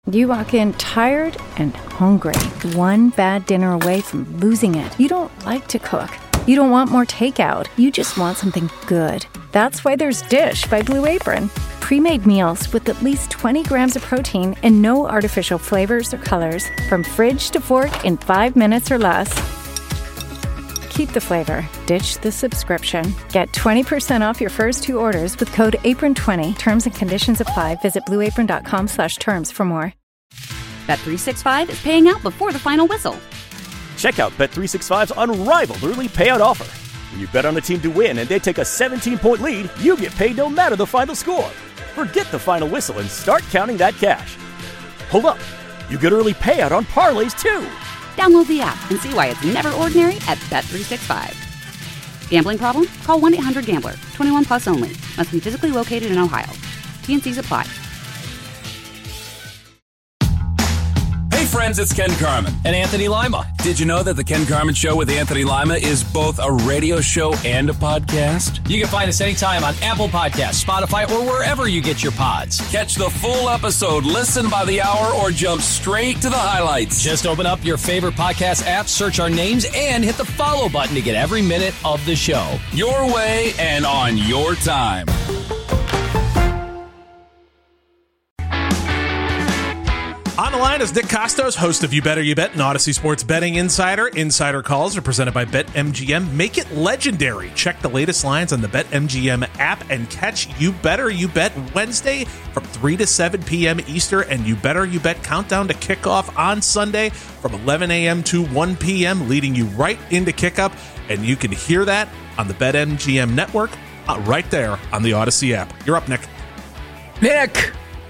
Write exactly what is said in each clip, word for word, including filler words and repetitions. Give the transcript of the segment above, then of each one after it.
You walk in tired and hungry, one bad dinner away from losing it. You don't like to cook. You don't want more takeout. You just want something good. That's why there's Dish by Blue Apron. Pre-made meals with at least twenty grams of protein and no artificial flavors or colors. From fridge to fork in five minutes or less. Keep the flavor. Ditch the subscription. Get twenty percent off your first two orders with code apron twenty. Terms and conditions apply. Visit blueapron.com slash terms for more. Bet three sixty-five is paying out before the final whistle. Check out Bet three sixty-five's unrivaled early payout offer. When you bet on a team to win and they take a seventeen-point lead, you get paid no matter the final score. Forget the final whistle and start counting that cash. Hold up. You get early payout on parlays, too. Download the app and see why it's never ordinary at Bet three sixty-five. Gambling problem? Call one eight hundred gambler. twenty-one plus only. Must be physically located in Ohio. T and C's apply. Hey friends, it's Ken Carman. And Anthony Lima. Did you know that the Ken Carman Show with Anthony Lima is both a radio show and a podcast? You can find us anytime on Apple Podcasts, Spotify, or wherever you get your pods. Catch the full episode, listen by the hour, or jump straight to the highlights. Just open up your favorite podcast app, search our names, and hit the follow button to get every minute of the show. Your way and on your time. On the line is Nick Kostos, host of You Better You Bet and Odyssey Sports Betting Insider. Insider calls are presented by BetMGM. Make it legendary. Check the latest lines on the BetMGM app and catch You Better You Bet Wednesday from three to seven p.m. Eastern and You Better You Bet countdown to kickoff on Sunday from eleven a.m. to one p.m., leading you right into kickoff. And you can hear that on the BetMGM network uh, right there on the Odyssey app. You're up, Nick. Nick!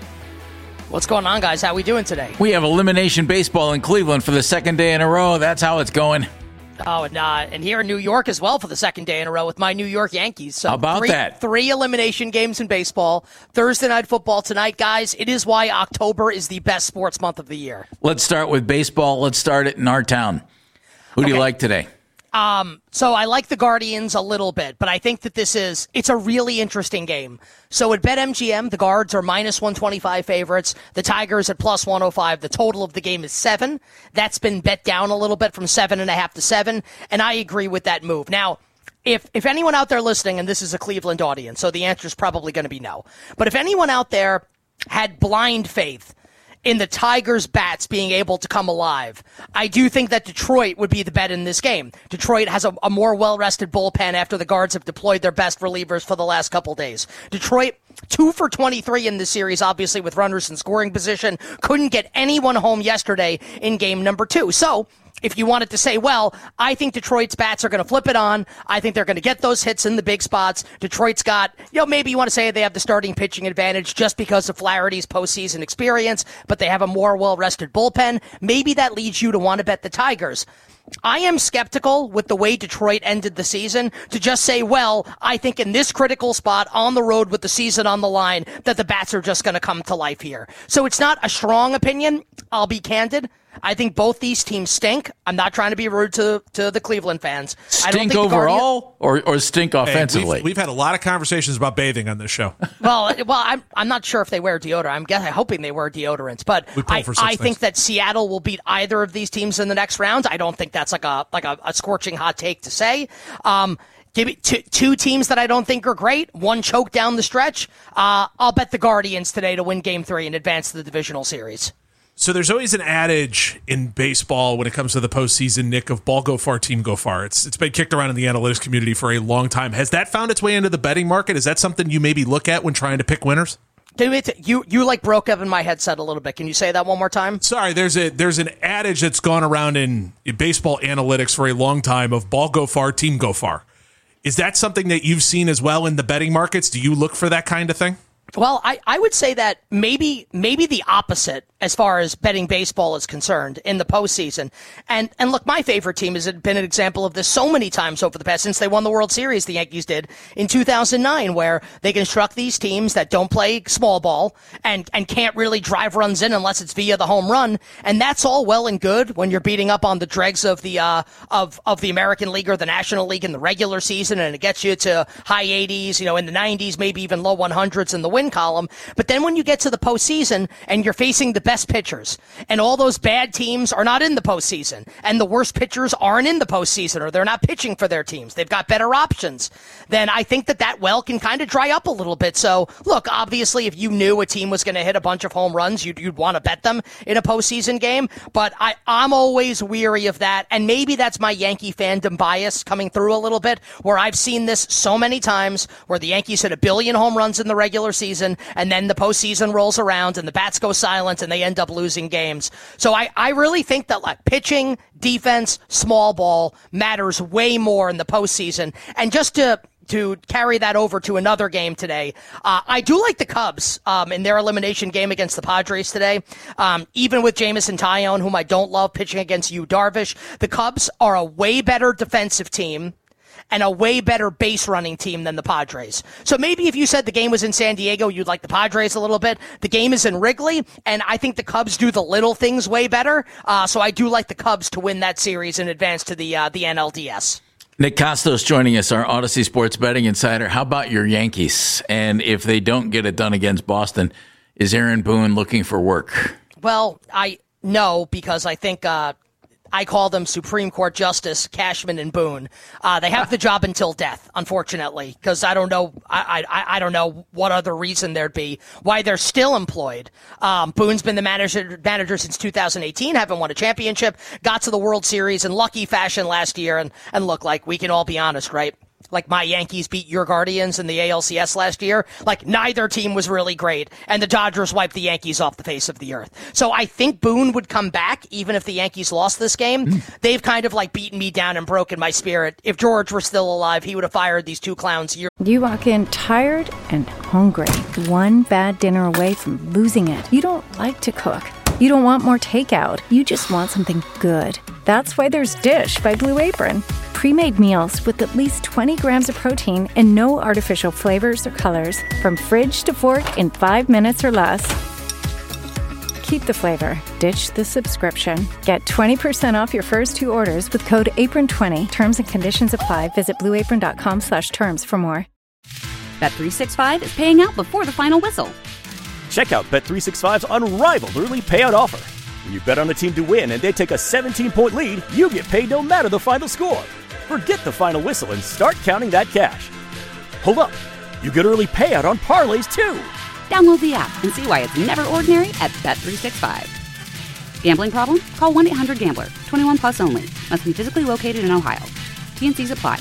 What's going on, guys? How we doing today? We have elimination baseball in Cleveland for the second day in a row. That's how it's going. Oh, and, uh, and here in New York as well for the second day in a row with my New York Yankees. So how about three, that? Three elimination games in baseball. Thursday night football tonight, guys. It is why October is the best sports month of the year. Let's start with baseball. Let's start it in our town. Who okay. do you like today? Um, so I like the Guardians a little bit, but I think that this is, it's a really interesting game. So at BetMGM, the Guards are minus one twenty-five favorites. The Tigers at plus one oh five. The total of the game is seven. That's been bet down a little bit from seven and a half to seven. And I agree with that move. Now, if, if anyone out there listening, and this is a Cleveland audience, so the answer is probably going to be no. But if anyone out there had blind faith in the Tigers' bats being able to come alive, I do think that Detroit would be the bet in this game. Detroit has a, a more well-rested bullpen after the Guards have deployed their best relievers for the last couple days. Detroit, two for twenty-three in this series, obviously with runners in scoring position. Couldn't get anyone home yesterday in game number two. So, if you wanted to say, well, I think Detroit's bats are going to flip it on. I think they're going to get those hits in the big spots. Detroit's got, you know, maybe you want to say they have the starting pitching advantage just because of Flaherty's postseason experience, but they have a more well-rested bullpen. Maybe that leads you to want to bet the Tigers. I am skeptical with the way Detroit ended the season to just say, well, I think in this critical spot on the road with the season on the line that the bats are just going to come to life here. So it's not a strong opinion. I'll be candid. I think both these teams stink. I'm not trying to be rude to, to the Cleveland fans. Stink I don't think overall or, or stink offensively? Hey, we've, we've had a lot of conversations about bathing on this show. well, well, I'm I'm not sure if they wear deodorant. I'm guessing, hoping they wear deodorants. But I, I think that Seattle will beat either of these teams in the next round. I don't think that's like a like a, a scorching hot take to say. Um, Give me two, two teams that I don't think are great. One choke down the stretch. Uh, I'll bet the Guardians today to win Game Three and advance to the divisional series. So there's always an adage in baseball when it comes to the postseason, Nick, of ball go far, team go far. It's it's been kicked around in the analytics community for a long time. Has that found its way into the betting market? Is that something you maybe look at when trying to pick winners? You you like broke up in my headset a little bit. Can you say that one more time? Sorry, there's a there's an adage that's gone around in, in baseball analytics for a long time of ball go far, team go far. Is that something that you've seen as well in the betting markets? Do you look for that kind of thing? Well, I, I would say that maybe maybe the opposite as far as betting baseball is concerned in the postseason. And and look, my favorite team has been an example of this so many times over the past, since they won the World Series, the Yankees did in two thousand nine, where they construct these teams that don't play small ball and, and can't really drive runs in unless it's via the home run. And that's all well and good when you're beating up on the dregs of the uh of, of the American League or the National League in the regular season, and it gets you to high eighties, you know, in the nineties, maybe even low one hundreds in the winter. win column. But then when you get to the postseason and you're facing the best pitchers, and all those bad teams are not in the postseason, and the worst pitchers aren't in the postseason, or they're not pitching for their teams, they've got better options, then I think that that well can kind of dry up a little bit. So, look, obviously, if you knew a team was going to hit a bunch of home runs, you'd, you'd want to bet them in a postseason game. But I, I'm always weary of that, and maybe that's my Yankee fandom bias coming through a little bit, where I've seen this so many times, where the Yankees hit a billion home runs in the regular season, and then the postseason rolls around, and the bats go silent, and they end up losing games. So I, I really think that like pitching, defense, small ball matters way more in the postseason. And just to to carry that over to another game today, uh, I do like the Cubs um, in their elimination game against the Padres today. Um, even with Jameson Taillon, whom I don't love, pitching against Yu Darvish, the Cubs are a way better defensive team and a way better base running team than the Padres. So maybe if you said the game was in San Diego, you'd like the Padres a little bit. The game is in Wrigley, and I think the Cubs do the little things way better. Uh, so I do like the Cubs to win that series and advance to the uh, the N L D S. Nick Kostos joining us, our Odyssey Sports Betting Insider. How about your Yankees? And if they don't get it done against Boston, is Aaron Boone looking for work? Well, I no, because I think uh, I call them Supreme Court Justice Cashman and Boone. Uh, they have the job until death, unfortunately, because I don't know. I, I I don't know what other reason there'd be why they're still employed. Um, Boone's been the manager manager since two thousand eighteen. Haven't won a championship. Got to the World Series in lucky fashion last year. And and look, like we can all be honest, right? Like my Yankees beat your Guardians in the A L C S last year. Like neither team was really great, and the Dodgers wiped the Yankees off the face of the earth. So I think Boone would come back even if the Yankees lost this game. Mm. They've kind of like beaten me down and broken my spirit. If George were still alive, he would have fired these two clowns years. You walk in tired and hungry, one bad dinner away from losing it. You don't like to cook. You don't want more takeout. You just want something good. That's why there's Dish by Blue Apron. Pre-made meals with at least twenty grams of protein and no artificial flavors or colors. From fridge to fork in five minutes or less. Keep the flavor. Ditch the subscription. Get twenty percent off your first two orders with code apron twenty. Terms and conditions apply. Visit blueapron.com slash terms for more. Bet three sixty-five is paying out before the final whistle. Check out Bet three sixty-five's unrivaled early payout offer. When you bet on a team to win and they take a seventeen-point lead, you get paid no matter the final score. Forget the final whistle and start counting that cash. Hold up. You get early payout on parlays, too. Download the app and see why it's never ordinary at Bet three sixty-five. Gambling problem? Call one eight hundred gambler. twenty-one plus only. Must be physically located in Ohio. T N Cs apply.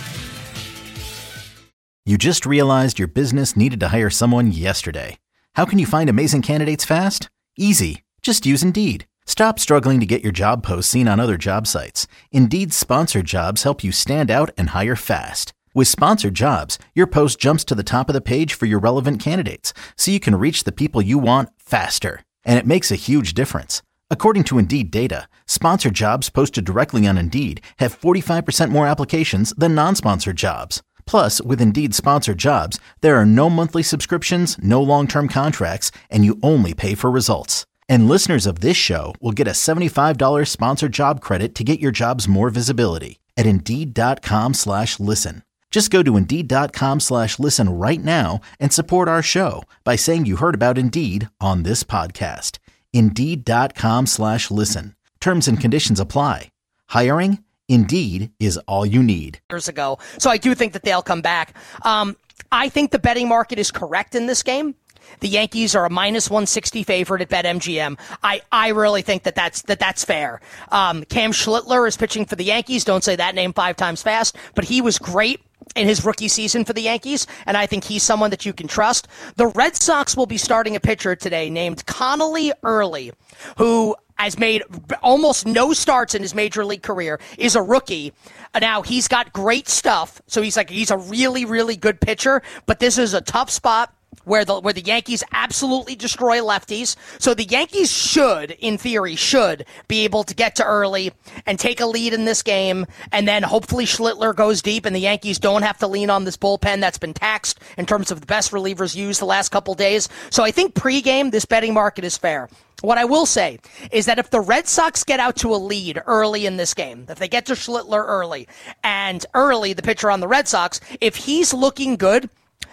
You just realized your business needed to hire someone yesterday. How can you find amazing candidates fast? Easy. Just use Indeed. Stop struggling to get your job posts seen on other job sites. Indeed's sponsored jobs help you stand out and hire fast. With sponsored jobs, your post jumps to the top of the page for your relevant candidates, so you can reach the people you want faster. And it makes a huge difference. According to Indeed data, sponsored jobs posted directly on Indeed have forty-five percent more applications than non-sponsored jobs. Plus, with Indeed sponsored jobs, there are no monthly subscriptions, no long-term contracts, and you only pay for results. And listeners of this show will get a seventy-five dollars sponsored job credit to get your jobs more visibility at Indeed.com slash listen. Just go to Indeed.com slash listen right now and support our show by saying you heard about Indeed on this podcast. Indeed.com slash listen. Terms and conditions apply. Hiring? Indeed is all you need. Years ago. So I do think that they'll come back. Um, I think the betting market is correct in this game. The Yankees are a minus one sixty favorite at BetMGM. I, I really think that that's, that that's fair. Um, Cam Schlittler is pitching for the Yankees. Don't say that name five times fast, but he was great in his rookie season for the Yankees, and I think he's someone that you can trust. The Red Sox will be starting a pitcher today named Connolly Early, who has made almost no starts in his major league career, is a rookie. Now, he's got great stuff, so he's like he's a really, really good pitcher, but this is a tough spot where the where the Yankees absolutely destroy lefties. So the Yankees should, in theory, should be able to get to early and take a lead in this game, and then hopefully Schlittler goes deep and the Yankees don't have to lean on this bullpen that's been taxed in terms of the best relievers used the last couple days. So I think pregame, this betting market is fair. What I will say is that if the Red Sox get out to a lead early in this game, if they get to Schlittler early, and early, the pitcher on the Red Sox, if he's looking good,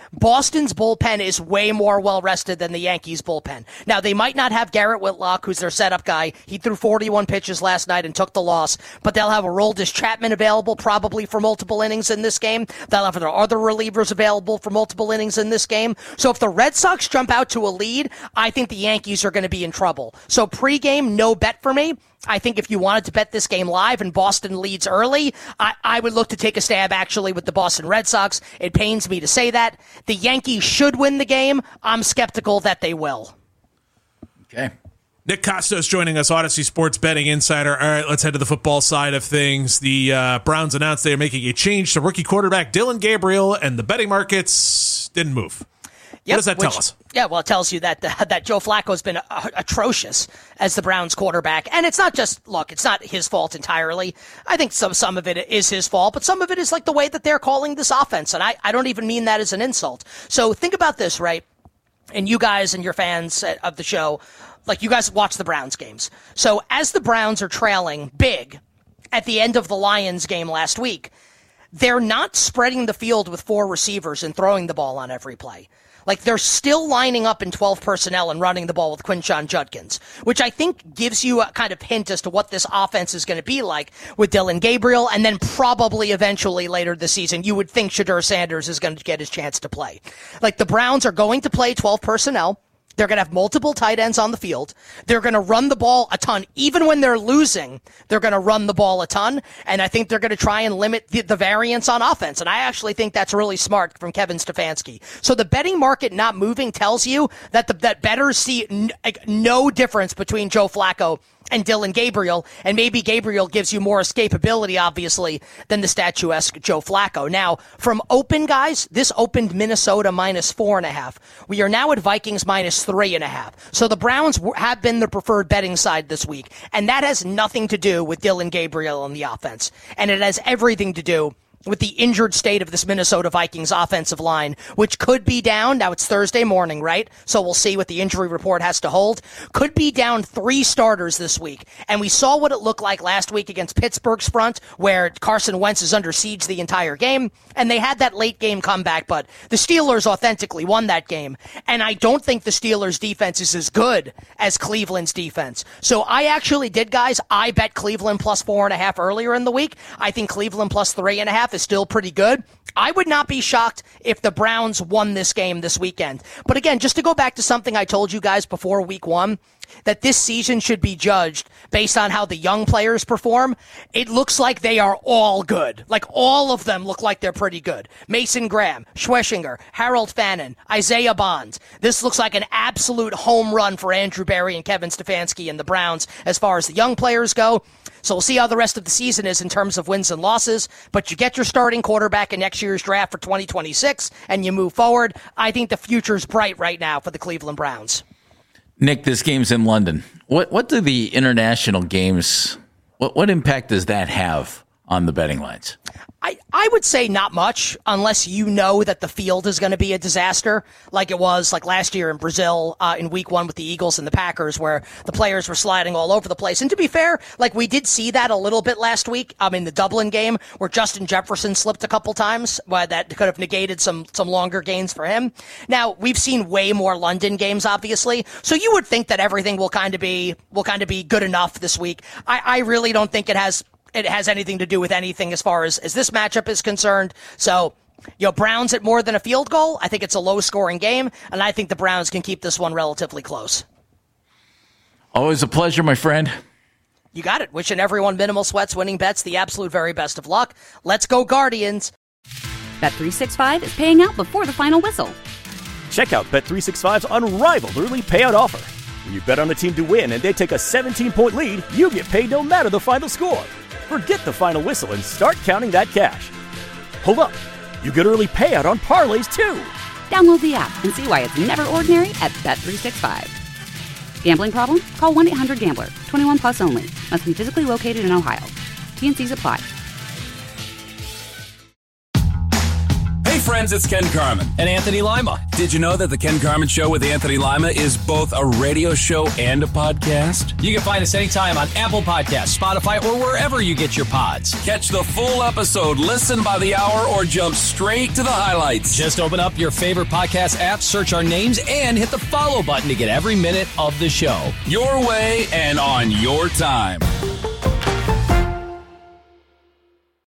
Boston's bullpen is way more well-rested than the Yankees' bullpen. Now, they might not have Garrett Whitlock, who's their setup guy. He threw forty-one pitches last night and took the loss, but they'll have Aroldis Chapman available probably for multiple innings in this game. They'll have their other relievers available for multiple innings in this game. So if the Red Sox jump out to a lead, I think the Yankees are going to be in trouble. So pregame, no bet for me. I think if you wanted to bet this game live and Boston leads early, I, I would look to take a stab actually with the Boston Red Sox. It pains me to say that. The Yankees should win the game. I'm skeptical that they will. Okay. Nick Kostos joining us, Odyssey Sports Betting Insider. All right, let's head to the football side of things. The uh, Browns announced they are making a change to rookie quarterback Dillon Gabriel, and the betting markets didn't move. Yep, what does that which, tell us? Yeah, well, it tells you that uh, that Joe Flacco's been uh, atrocious as the Browns quarterback. And it's not just, look, it's not his fault entirely. I think some some of it is his fault, but some of it is like the way that they're calling this offense. And I, I don't even mean that as an insult. So think about this, right? And you guys and your fans of the show, like you guys watch the Browns games. So as the Browns are trailing big at the end of the Lions game last week, they're not spreading the field with four receivers and throwing the ball on every play. Like, they're still lining up in twelve personnel and running the ball with Quinshon Judkins, which I think gives you a kind of hint as to what this offense is going to be like with Dillon Gabriel, and then probably eventually later this season, you would think Shedeur Sanders is going to get his chance to play. Like, the Browns are going to play twelve personnel. They're going to have multiple tight ends on the field. They're going to run the ball a ton. Even when they're losing, they're going to run the ball a ton. And I think they're going to try and limit the, the variance on offense. And I actually think that's really smart from Kevin Stefanski. So the betting market not moving tells you that the, that bettors see n- no difference between Joe Flacco and Dillon Gabriel, and maybe Gabriel gives you more escapability, obviously, than the statuesque Joe Flacco. Now, from open, guys, this opened Minnesota minus four and a half. We are now at Vikings minus three and a half. So the Browns have been the preferred betting side this week, and that has nothing to do with Dillon Gabriel on the offense, and it has everything to do with the injured state of this Minnesota Vikings offensive line, which could be down. Now it's Thursday morning, right? So we'll see what the injury report has to hold. Could be down three starters this week. And we saw what it looked like last week against Pittsburgh's front, where Carson Wentz is under siege the entire game. And they had that late game comeback, but the Steelers authentically won that game. And I don't think the Steelers defense is as good as Cleveland's defense. So I actually did, guys. I bet Cleveland plus four and a half earlier in the week. I think Cleveland plus three and a half is still pretty good. I would not be shocked if the Browns won this game this weekend. But again, just to go back to something I told you guys before week one, that this season should be judged based on how the young players perform. It looks like they are all good. Like, all of them look like they're pretty good. Mason Graham, Schweschinger, Harold Fannin, Isaiah Bond. This looks like an absolute home run for Andrew Berry and Kevin Stefanski and the Browns as far as the young players go. So we'll see how the rest of the season is in terms of wins and losses. But you get your starting quarterback in next year's draft for twenty twenty-six, and you move forward. I think the future's bright right now for the Cleveland Browns. Nick, this game's in London. What what do the international games, what, what impact does that have on the betting lines? I, I would say not much, unless you know that the field is going to be a disaster, like it was like last year in Brazil uh, in week one with the Eagles and the Packers, where the players were sliding all over the place. And to be fair, like we did see that a little bit last week um, in the Dublin game, where Justin Jefferson slipped a couple times, where that could have negated some, some longer gains for him. Now, we've seen way more London games, obviously, so you would think that everything will kind of be will kind of be good enough this week. I, I really don't think it has it has anything to do with anything as far as, as this matchup is concerned. So, you know, Browns at more than a field goal. I think it's a low-scoring game, and I think the Browns can keep this one relatively close. Always a pleasure, my friend. You got it. Wishing everyone minimal sweats, winning bets, the absolute very best of luck. Let's go, Guardians. Bet three sixty-five is paying out before the final whistle. Check out Bet three sixty-five's unrivaled early payout offer. When you bet on a team to win and they take a seventeen-point lead, you get paid no matter the final score. Forget the final whistle and start counting that cash. Hold up. You get early payout on parlays, too. Download the app and see why it's never ordinary at Bet three sixty-five. Gambling problem? Call one eight hundred gambler. twenty-one plus only. Must be physically located in Ohio. T and C's apply. friends, it's Ken Carman. And Anthony Lima. Did you know that the Ken Carman Show with Anthony Lima is both a radio show and a podcast? You can find us anytime on Apple Podcasts, Spotify, or wherever you get your pods. Catch the full episode, listen by the hour, or jump straight to the highlights. Just open up your favorite podcast app, search our names, and hit the follow button to get every minute of the show. Your way and on your time.